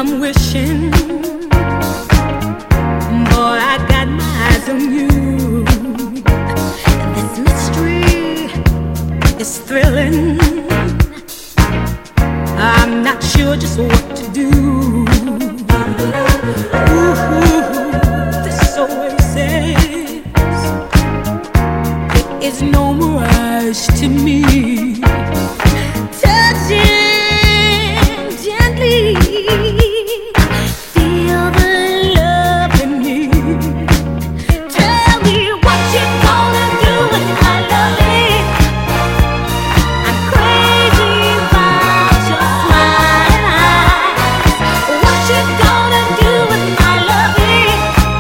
I'm wishing, boy, I got my eyes on you. And this mystery is thrilling. I'm not sure just what to do. Ooh, this oasis, it is no mirage to me. Touching gently, feel the love in me. Tell me what you gonna do with my loving. I'm crazy about your smiling eyes. What you gonna do with my loving?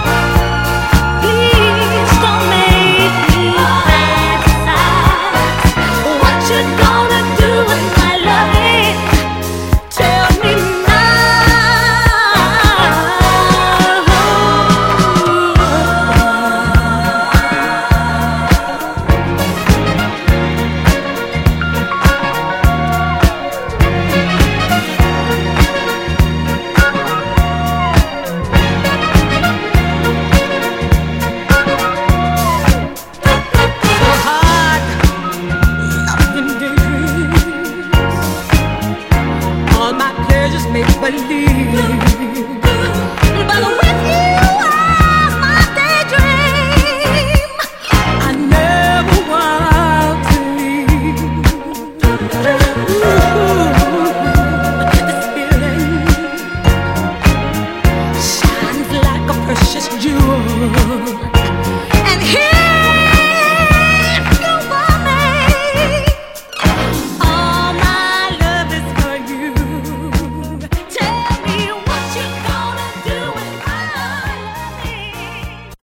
Please don't make me fantasize. What you gonna do with my loving? Tell me now. So hard, loving daydreams. All my pleasures make believe.